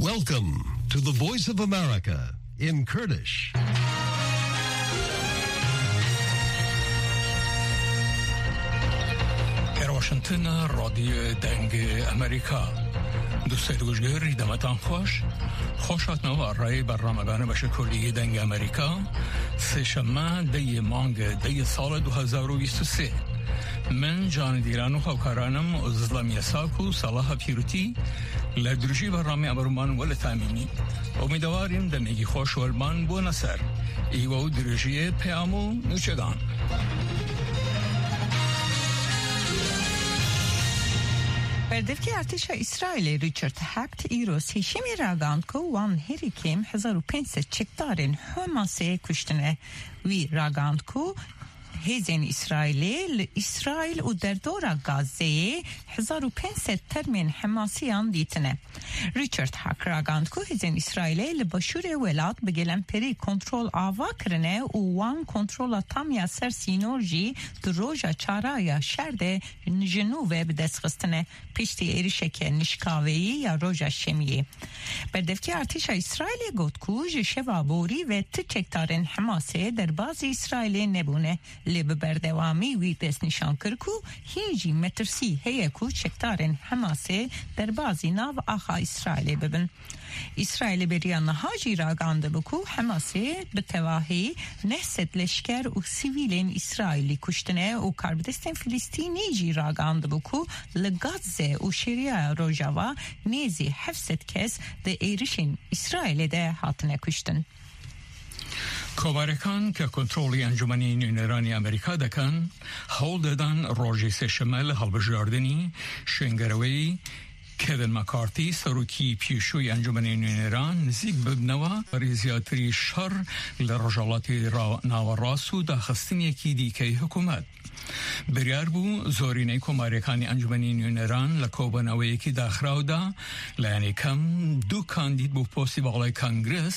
Welcome to the Voice of America in Kurdish. واشنطن رادیو دنگ امریکا دوستای گوشگری دمتان خوشات نو رای برنامه‌گان بشه کلی دنگ امریکا سه‌شنبه دی مانگ دی سال 2023 من جان دیران و خواهرانم ازلامی ساکو صلاح پیروتی لدرجی برنامه امرمان ولی تامینی امیدواریم دمیگی خوش ولمان بو نصر ایوه درجی پیامو نوچگان بردفکی ارتش اسرائیل ریچارد هکت ایروز هشیمی راگاند که وان هریکیم 1500 چکدارین هماسه کشتنه وی راگاند که هزین اسرائیل و در دور غزه 1500 ترمین حماسیان دیتنه. ریچارد هک راگاند که هزین اسرائیل لباشور ولاد بگلن پری کنترل آوا کرنه و وان کنترل تامیا سر سینورجی در روژا چارای شرده جنوبه بدست خستنه پیشتی ایرشک نشکاوی یا روژا شمیه. بردفکی ارتش اسرائیل گفت که جشوا بوری و تچکتارن حماسه در باز اسرائیل نبونه لب بردوامی وی دست نشان کرکو هیچی مترسی هیه کو چکتارن حماسه در بازی ناو آخا اسرائیل ببن. اسرائیل بریان هاجی راگانده بکو حماسه به تواهی نهست لشکر و سیویلین اسرائیلی کشتنه و کاربدستن فلسطینی جی راگانده بکو لگازه و شریعه روژاوا نیزی 700 کس ده ایرشین اسرائیل ده هاتنه کشتن. کۆبارەکان کە کۆنتڕۆڵی ئەنجومەنی نوێنەرانی ئەمریکا دەکەن هەوڵ دەدان ڕۆژی سێشەممە لە هەڵبژاردننی شوێنگەرەوەی کێڤن مەکارتی سەرۆکی پێشووی ئەنجومەنی نوێنەران نزیک ببنەوە بەڕێ زیاتری شەڕ لە ڕۆژهەڵاتی ناوەڕاست و داخستنیەکی دیکەی حکوومەت. بریار بوو زۆرینەی کۆماریەکانی ئەنجومەنی نوێنەران لە کۆبنەوەیەکی داخراودا لایەنی کەم دوو کاندید بۆ پۆستی باڵای کانگرس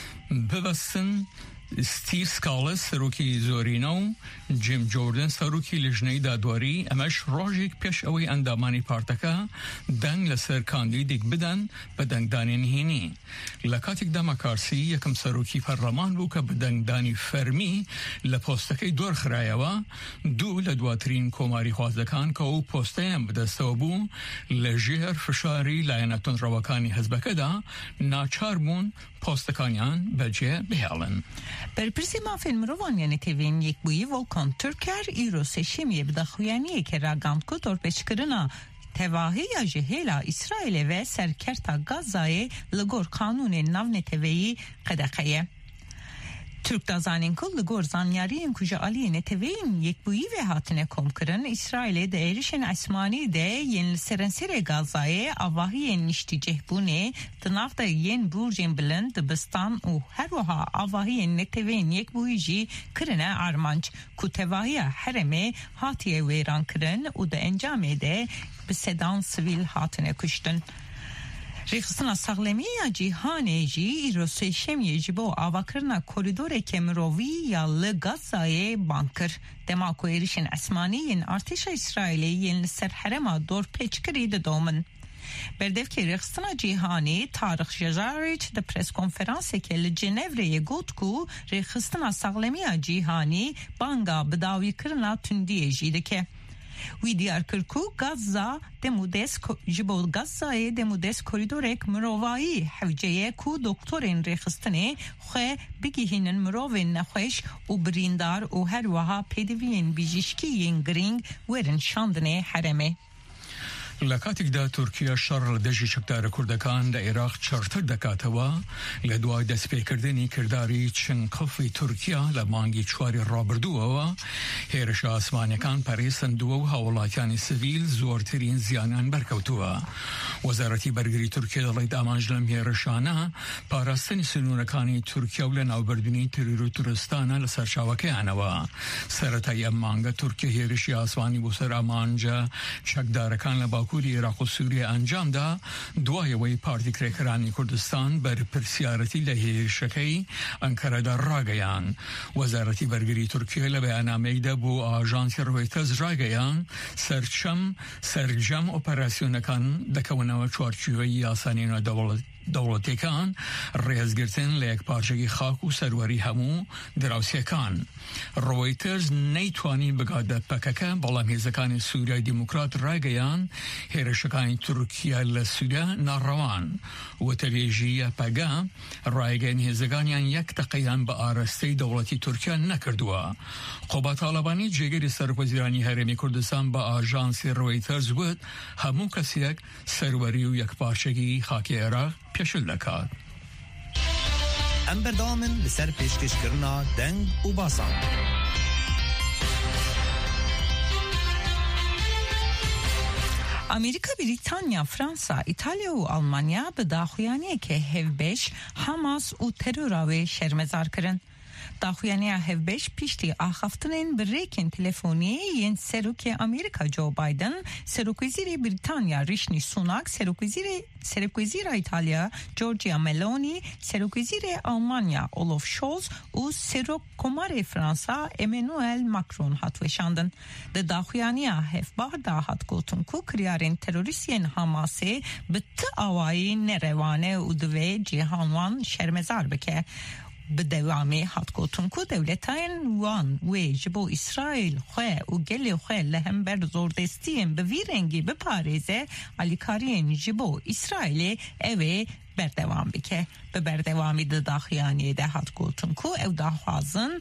ببەستن ستیو سکالس سەرۆکی زۆرینە و جیم جۆردن سەرۆکی لژنەی دادواری ئەمەش ڕۆژێک پێش ئەوەی ئەندامانی پارتەکە دەنگ لەسەر کاندیدێک بدەن بە دەنگدانی نهێنی. لە کاتێکدا مەکارسی یەکەم سەرۆکی پەرلەمان بوو کە بە دەنگدانی فەرمی لە پۆستەکەی دۆرخرایەوە دوو لە دواترین کۆماری خوازەکان کە ئەو پۆستەیان بەدەستەوە بوو لە ژێر فشاری لایەنە تۆنڕەوەکانی حزبەکەدا ناچار بوون پۆستەکانیان بەجێ بهێڵن. برپرسی مافین مروانیان تیوین یک بویی ولکان ترکر ایرو سشیمی بدخویانیه که راگاند که تورپیچ کرنا تواهی یا جهیلا اسرائیل و سرکرتا غزای لگور قانون نون تیویی قدقیه. ترک دازانین که لگور زانیارین کجا آلی نتوین یک بویی و هاتنه کم کرن اسرائیل ده ایرشن اسمانی ده ین سرنسر غزای آواهی نشتی جهبونه دناف ده ین برجین بلند بستان و هر وها آواهی نتوین یک بویی جی کرنه آرمانج که تواهی حرمه هاتیه ویران کرن و ده انجامه ده بسدان سویل هاتنه کشتن. ریخستنا ساغلمی جیهانی جی ایروسی شمی جبو آواکرنا کوریدور کمروی یا لگازای بانکر دماکو ایرشن اسمانی ارتش اسرائیلی سر حرما دور پیچ کرید دومن. بردف که ریخستنا جیهانی تاریخ جزاریچ ده پرس کنفرانسی که لجنوری گوت کو ریخستنا ساغلمی جیهانی بانگا بداوی کرنا تندی جیده که وی دیار کرکو غزه دمودس جبو غزه دمودس کوریدورک مروایی حوجه کو دکترین ریخستنه خو بگیهنن مروین نخوش و بریندار و هر وها پیدوین بیجیشکیین گرینگ ورن شاندنه حرمه. لە کاتێکدا تورکیا شەڕ لە دەژی چەکدارە کوردەکان لە عێراق چڕتر دەکاتەوە لە دوای دەستپێکردنی کردداری چنگقفی تورکیا لە مانگی چواری ڕابردووەوە هێرشە ئاسمانیەکان پەرێسەندووە و هاوڵاتیانی سڤیل زۆرترین زیانیان بەرکەوتووە. وەزارەتی بەرگری تورکیا دەڵێت ئامانج لەم هێرشانە پاراستنی سنوورەکانی تورکیا و لە ناوبردنی ترور و تورستانە لە سەرچاوەکەیانەوە. سەرەتای ئەم مانگە تورکیا هێرشی ئاسمانی بۆ سەر ئامانجە چەکدارەکان لە باکووری عێراق و سووریە ئەنجامدا دوایەوەی پارتی کرێکەرانی کوردستان بەرپرسیارەتی لە هێرشەکەی ئەنکەرەدا ڕاگەیان. وەزارەتی بەرگری تورکیا لە بەیاننامەیەکدا بۆ ئاژانسی ڕۆیتەرز ڕاگەیان سەرجەم ئۆپەراسیۆنەکان دەکەونەوە چوارچووەی یاسانی نێودەوڵەتی دولتکان ریزگرتن لیک پارچگی خاک و سروری همو دراوسیکان. رویترز نیتوانی بگاده پککه بالا هیزکان سوریای دموکرات رایگیان هرشکان ترکیه لسوریه ناروان و تلیجی پگه رایگین هیزگانیان یک تقیان با آرسته دولتی ترکیه نکردوا. قوبا طالبانی جگری سرپوزیرانی هرمی کردستان با آژانس رویترز بود همو کسیک سروری و یک پارچگی خاکی عراق پیشل دکات. ام بردامن لسر پیشکش کرنا دنگ و باسان. امریکا، بریتانیا، فرانسا، ایتالیا و آلمانیا به داخویانی که هفبش حماس و تروراوی شرمزار کرن. داخویانی هفبش پیشتی آخفتنین بریکن تلفونی ین سروک امریکا جو بایدن، سروک وزیر بریتانیا ریشی سوناک، سروک وزیر ایتالیا جورجیا ملونی، سروک وزیر آلمانیا اولف شولز و سروک کمار فرانسا امانوئل ماکرون هاتوشاندن. داخویانی هفبار دا هات گوتن کو کریارین تروریسین حماسه به آوایی نروانه و دوی جهانوان شرمزار بکه. به دوامی هات گوتن کو دولتاین وان و جبو اسرائیل خواه و گلی خواه لهم بر زوردستیم به ویرنگی به پاریزه علیکارین جبو اسرائیل اوه بردوام بکه. به بردوامی داخیانی ده هات گوتن کو او داخوازن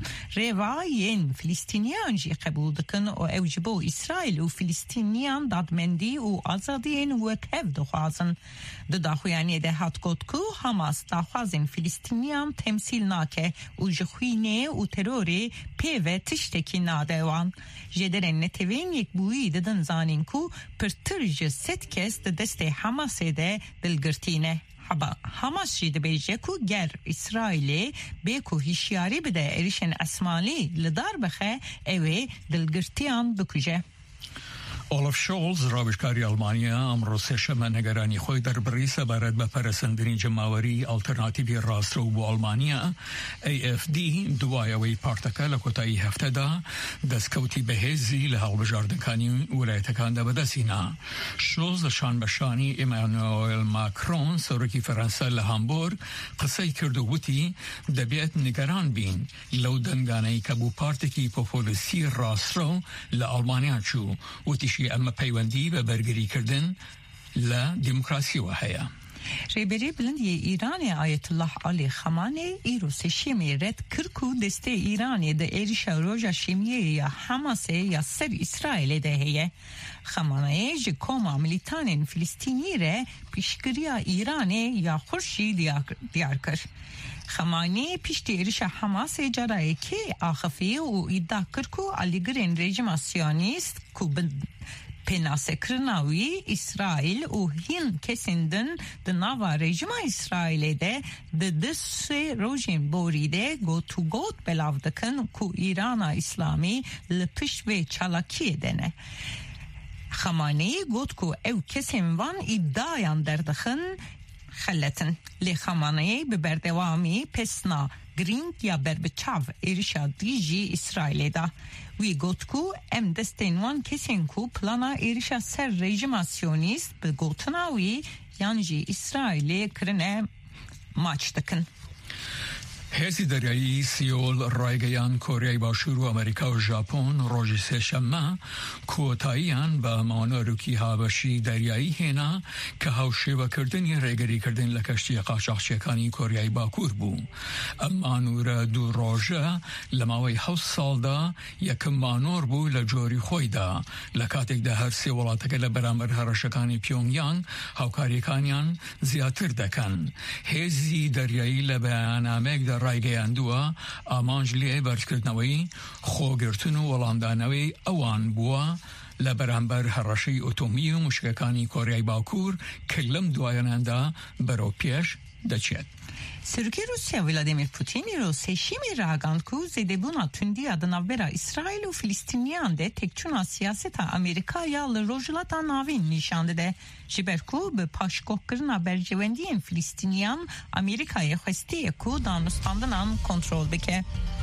روایین فلسطینیان جی قبول دکن و او جبو اسرائیل و فلسطینیان دادمندی و آزادین و کف دخوازن. داخیانی ده هات گوت کو حماس داخوازن فلسطینیان تمثیل ناکه و جخوینه و تروری پیوه تشتکی نادوان. جدرن نتوین یک بویی ددن زانین کو پر ترج ست کس دست حماس ده دلگرتینه. حماس شید بیجه کو گر اسرائیلی به کو هشیاری بده اریشن اسمالی لدار بخه اوه دلگرتیان بکجه. اولف شولز رابشکاری آلمانیا امروز سه‌شنبه نگرانی خود در بریس بارد به پرسندرین جمعوری آلترناتیوی راسترو با آلمانیا AFD دوایوی پارتکه لکوتایی هفته دا دستکوتی بهزی لحال بجاردنکانی ولایتکان دا بدسینا. شولز شان بشانی امانوئل ماکرون سرکی فرانسه لهامبورگ قصه کرده بودی دبیت نگران بین لو دنگانه که بو پارتکی پوپولیسی راسترو لآلمانیا چو و اما پیوندی به برگری کردن لدموکراسی و هیا. ریبری بلندی ایرانی آیت الله علی خامنه‌ای ایرو سشیمی رد کرکو دسته ایرانی ده ایریش روژا شیمیه یا حماسه یا سر اسرائیل ده هیه. خامنه‌ای جکوما ملیتانین فلسطینی ره پیشگیری ایرانی یا خورشی دیار کرد. خامنه‌ای پیشتی ایریش حماسه جرایی که آخفی و ادعا کرکو علیگرین رژیم سیونیست کو penase krnavi İsrail u hin kesindin de nava rejima İsrail'de de desse rojim boride go to got belavdakan ku İran'a İslami lepiş ve çalaki dene. Khamenei got ku ev kesin van iddiayan derdakhın خلتن لخامنه‌ای به بردوامی پسنا گرینگ یا بربچاو ایرشا دیجی اسرائیل دا وی گوتکو ام دستینوان کسین کو پلانا ایرشا سر رژیماسیونیست به گوتناوی یانجی اسرائیل کرنه ماچ دکن. هزی دریایی سیول رایگیان کوریای باشور و امریکا و ژاپن روز سه‌شنبه کوتاییان با مانوروکی هاوشی دریایی هنا که هاوشیوه کردنی ریگری کردن لکشتی قاچاقچیکانی کوریای باکور بو. مانور دو روزه لماوی 7 سال دا یکم مانور بو لجوری خوی دا لکاتک ده هر سی ولاتک لبرامبر هرشکانی پیونگیانگ هاوکاریکانیان زیاتر دکن. هزی دریایی لبیانامک در رایگیان دوا آمانج لیه برکردنوی خوگرتن و ولاندانوی اوان بوا لبرانبر هرشی اتومی و مشککانی کوریای باکور کلم دوایاننده برو پیش دچید. Sırkı Rusya Vladimir Putin رو seçimi rağan ku zedebuna tündi adına vera İsrail u Filistiniyan de tekçuna siyaseta Amerikaya le rojlata navin nişandı de jiberku be paşkokkırına bercevendiyen Filistiniyan Amerika'ya xestiye ku danustandınan kontrol beke.